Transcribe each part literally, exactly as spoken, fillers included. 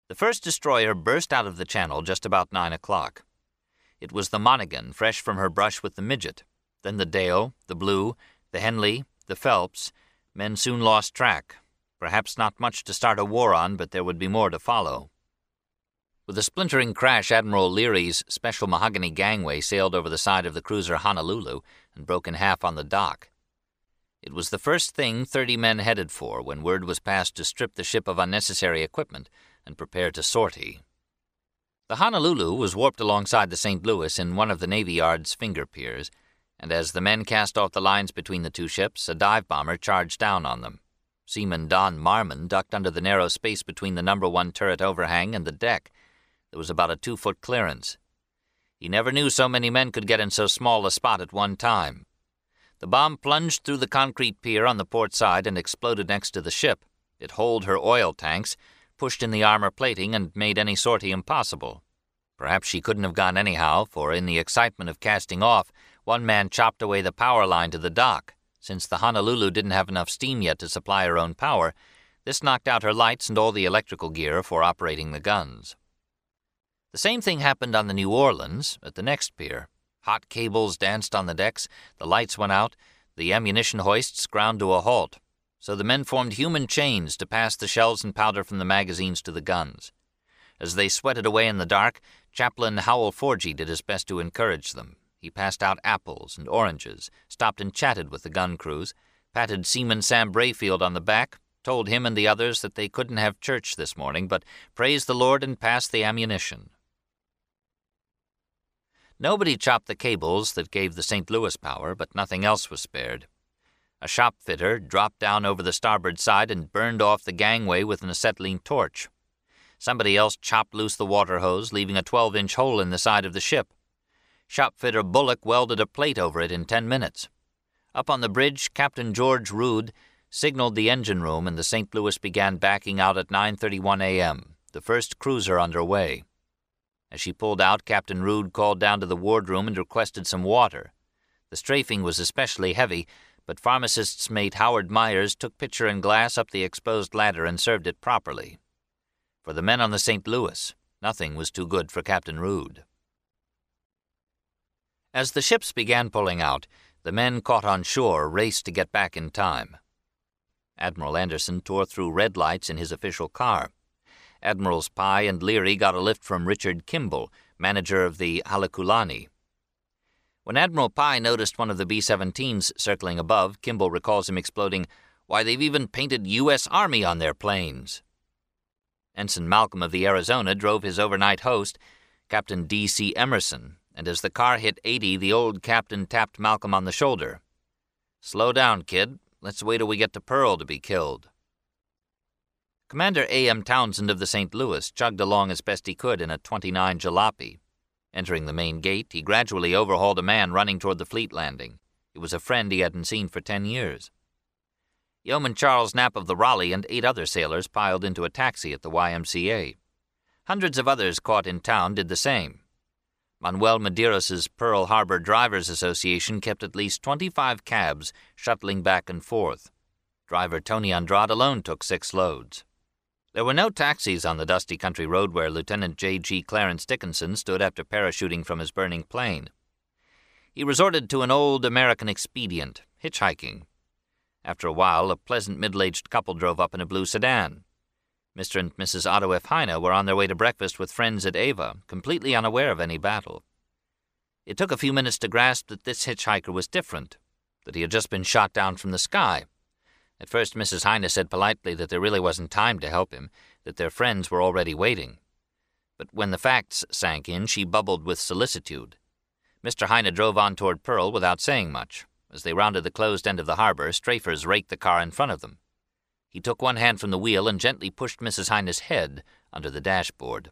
The first destroyer burst out of the channel just about nine o'clock. It was the Monaghan, fresh from her brush with the Midget. Then the Dale, the Blue, the Henley, the Phelps. Men soon lost track. Perhaps not much to start a war on, but there would be more to follow. With a splintering crash, Admiral Leary's special mahogany gangway sailed over the side of the cruiser Honolulu and broke in half on the dock. It was the first thing thirty men headed for when word was passed to strip the ship of unnecessary equipment and prepare to sortie. The Honolulu was warped alongside the Saint Louis in one of the Navy Yard's finger piers, and as the men cast off the lines between the two ships, a dive bomber charged down on them. Seaman Don Marmon ducked under the narrow space between the number one turret overhang and the deck. There was about a two-foot clearance. He never knew so many men could get in so small a spot at one time. The bomb plunged through the concrete pier on the port side and exploded next to the ship. It holed her oil tanks, pushed in the armor plating, and made any sortie impossible. Perhaps she couldn't have gone anyhow, for in the excitement of casting off, one man chopped away the power line to the dock. Since the Honolulu didn't have enough steam yet to supply her own power, this knocked out her lights and all the electrical gear for operating the guns. The same thing happened on the New Orleans at the next pier. Hot cables danced on the decks, the lights went out, the ammunition hoists ground to a halt. So the men formed human chains to pass the shells and powder from the magazines to the guns. As they sweated away in the dark, Chaplain Howell Forgy did his best to encourage them. He passed out apples and oranges, stopped and chatted with the gun crews, patted Seaman Sam Brayfield on the back, told him and the others that they couldn't have church this morning, but praised the Lord and passed the ammunition. Nobody chopped the cables that gave the Saint Louis power, but nothing else was spared. A shop fitter dropped down over the starboard side and burned off the gangway with an acetylene torch. Somebody else chopped loose the water hose, leaving a twelve-inch hole in the side of the ship. Shopfitter Bullock welded a plate over it in ten minutes. Up on the bridge, Captain George Rood signaled the engine room, and the Saint Louis began backing out at nine thirty-one a.m., the first cruiser under way. As she pulled out, Captain Rood called down to the wardroom and requested some water. The strafing was especially heavy, but pharmacist's mate Howard Myers took pitcher and glass up the exposed ladder and served it properly. For the men on the Saint Louis, nothing was too good for Captain Rood. As the ships began pulling out, the men caught on shore raced to get back in time. Admiral Anderson tore through red lights in his official car. Admirals Pye and Leary got a lift from Richard Kimball, manager of the Halekulani. When Admiral Pye noticed one of the B seventeens circling above, Kimball recalls him exploding, "Why, they've even painted U S Army on their planes." Ensign Malcolm of the Arizona drove his overnight host, Captain D C Emerson, and as the car hit eighty, the old captain tapped Malcolm on the shoulder. "Slow down, kid. Let's wait till we get to Pearl to be killed." Commander A M Townsend of the Saint Louis chugged along as best he could in a twenty-nine jalopy. Entering the main gate, he gradually overhauled a man running toward the fleet landing. It was a friend he hadn't seen for ten years. Yeoman Charles Knapp of the Raleigh and eight other sailors piled into a taxi at the Y M C A. Hundreds of others caught in town did the same. Manuel Medeiros' Pearl Harbor Drivers Association kept at least twenty-five cabs shuttling back and forth. Driver Tony Andrade alone took six loads. There were no taxis on the dusty country road where Lieutenant J G Clarence Dickinson stood after parachuting from his burning plane. He resorted to an old American expedient, hitchhiking. After a while, a pleasant middle-aged couple drove up in a blue sedan. Mister and Missus Otto F. Heine were on their way to breakfast with friends at Ava, completely unaware of any battle. It took a few minutes to grasp that this hitchhiker was different, that he had just been shot down from the sky. At first, Missus Heine said politely that there really wasn't time to help him, that their friends were already waiting. But when the facts sank in, she bubbled with solicitude. Mister Heine drove on toward Pearl without saying much. As they rounded the closed end of the harbor, strafers raked the car in front of them. He took one hand from the wheel and gently pushed Missus Heine's head under the dashboard.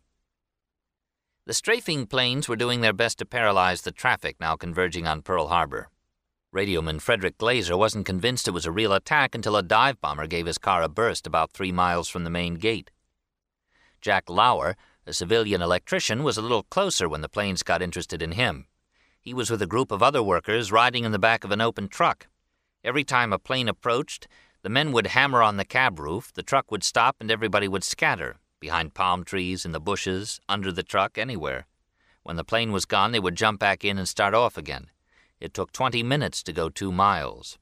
The strafing planes were doing their best to paralyze the traffic now converging on Pearl Harbor. Radioman Frederick Glazer wasn't convinced it was a real attack until a dive bomber gave his car a burst about three miles from the main gate. Jack Lauer, a civilian electrician, was a little closer when the planes got interested in him. He was with a group of other workers riding in the back of an open truck. Every time a plane approached, the men would hammer on the cab roof, the truck would stop, and everybody would scatter, behind palm trees, in the bushes, under the truck, anywhere. When the plane was gone, they would jump back in and start off again. It took twenty minutes to go two miles.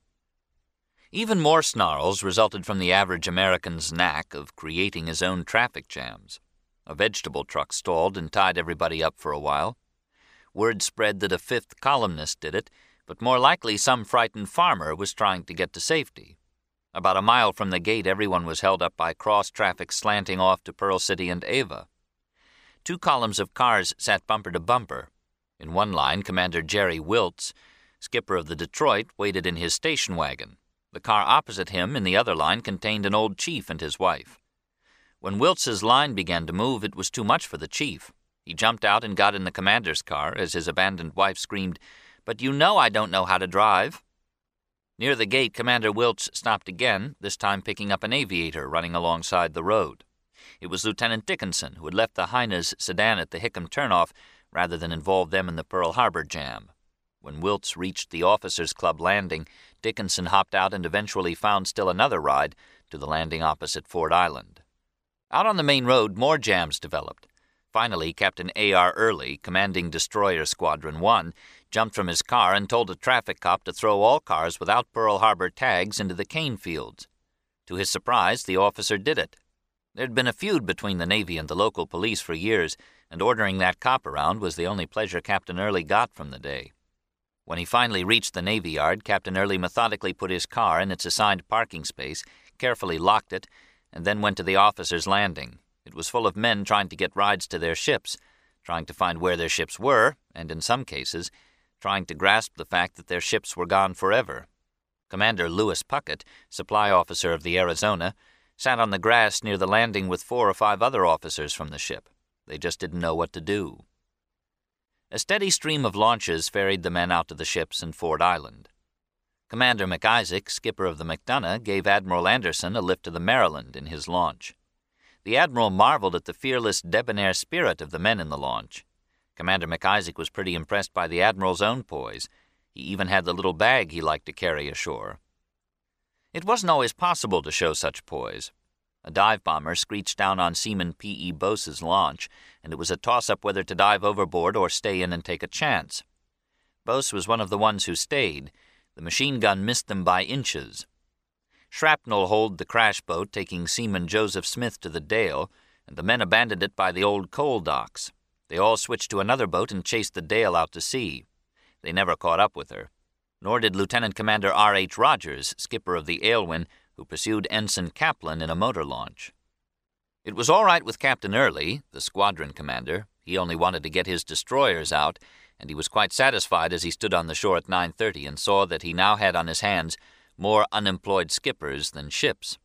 Even more snarls resulted from the average American's knack of creating his own traffic jams. A vegetable truck stalled and tied everybody up for a while. Word spread that a fifth columnist did it, but more likely some frightened farmer was trying to get to safety. About a mile from the gate, everyone was held up by cross-traffic slanting off to Pearl City and Ava. Two columns of cars sat bumper to bumper. In one line, Commander Jerry Wiltz, skipper of the Detroit, waited in his station wagon. The car opposite him in the other line contained an old chief and his wife. When Wiltz's line began to move, it was too much for the chief. He jumped out and got in the commander's car as his abandoned wife screamed, "But you know I don't know how to drive." Near the gate, Commander Wiltz stopped again, this time picking up an aviator running alongside the road. It was Lieutenant Dickinson, who had left the Heinz sedan at the Hickam turnoff rather than involve them in the Pearl Harbor jam. When Wiltz reached the Officers' Club landing, Dickinson hopped out and eventually found still another ride to the landing opposite Ford Island. Out on the main road, more jams developed. Finally, Captain A R Early, commanding Destroyer Squadron one, jumped from his car and told a traffic cop to throw all cars without Pearl Harbor tags into the cane fields. To his surprise, the officer did it. There'd been a feud between the Navy and the local police for years, and ordering that cop around was the only pleasure Captain Early got from the day. When he finally reached the Navy Yard, Captain Early methodically put his car in its assigned parking space, carefully locked it, and then went to the officers' landing. It was full of men trying to get rides to their ships, trying to find where their ships were, and in some cases, trying to grasp the fact that their ships were gone forever. Commander Lewis Puckett, supply officer of the Arizona, sat on the grass near the landing with four or five other officers from the ship. They just didn't know what to do. A steady stream of launches ferried the men out to the ships in Ford Island. Commander McIsaac, skipper of the McDonough, gave Admiral Anderson a lift to the Maryland in his launch. The Admiral marveled at the fearless, debonair spirit of the men in the launch. Commander McIsaac was pretty impressed by the Admiral's own poise. He even had the little bag he liked to carry ashore. It wasn't always possible to show such poise. A dive bomber screeched down on Seaman P E Bose's launch, and it was a toss-up whether to dive overboard or stay in and take a chance. Bose was one of the ones who stayed. The machine gun missed them by inches. Shrapnel holed the crash boat, taking Seaman Joseph Smith to the Dale, and the men abandoned it by the old coal docks. They all switched to another boat and chased the Dale out to sea. They never caught up with her. Nor did Lieutenant Commander R H Rogers, skipper of the Aylwin, who pursued Ensign Kaplan in a motor launch. It was all right with Captain Early, the squadron commander. He only wanted to get his destroyers out, and he was quite satisfied as he stood on the shore at nine thirty and saw that he now had on his hands more unemployed skippers than ships.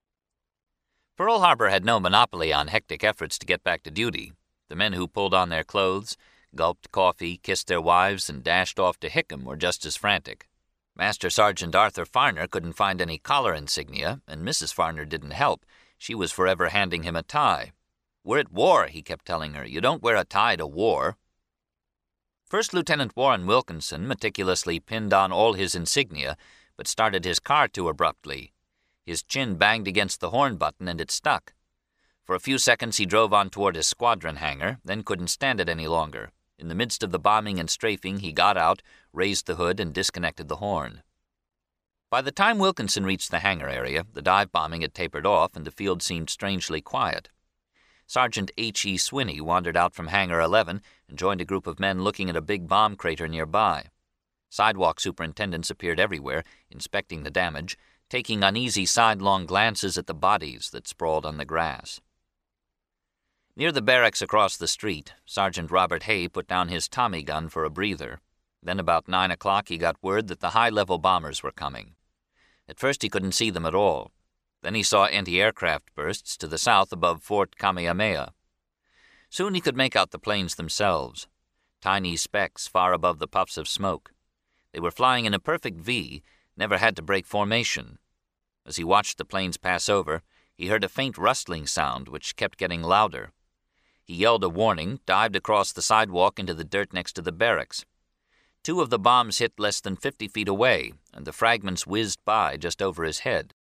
Pearl Harbor had no monopoly on hectic efforts to get back to duty. The men who pulled on their clothes, gulped coffee, kissed their wives, and dashed off to Hickam were just as frantic. Master Sergeant Arthur Farner couldn't find any collar insignia, and Missus Farner didn't help. She was forever handing him a tie. "We're at war," he kept telling her. "You don't wear a tie to war." First Lieutenant Warren Wilkinson meticulously pinned on all his insignia, but started his car too abruptly. His chin banged against the horn button, and it stuck. For a few seconds he drove on toward his squadron hangar, then couldn't stand it any longer. In the midst of the bombing and strafing, he got out, raised the hood, and disconnected the horn. By the time Wilkinson reached the hangar area, the dive bombing had tapered off, and the field seemed strangely quiet. Sergeant H E Swinney wandered out from Hangar eleven and joined a group of men looking at a big bomb crater nearby. Sidewalk superintendents appeared everywhere, inspecting the damage, taking uneasy sidelong glances at the bodies that sprawled on the grass. Near the barracks across the street, Sergeant Robert Hay put down his Tommy gun for a breather. Then about nine o'clock he got word that the high-level bombers were coming. At first he couldn't see them at all. Then he saw anti-aircraft bursts to the south above Fort Kamehameha. Soon he could make out the planes themselves, tiny specks far above the puffs of smoke. They were flying in a perfect V, never had to break formation. As he watched the planes pass over, he heard a faint rustling sound which kept getting louder. He yelled a warning, dived across the sidewalk into the dirt next to the barracks. Two of the bombs hit less than fifty feet away, and the fragments whizzed by just over his head.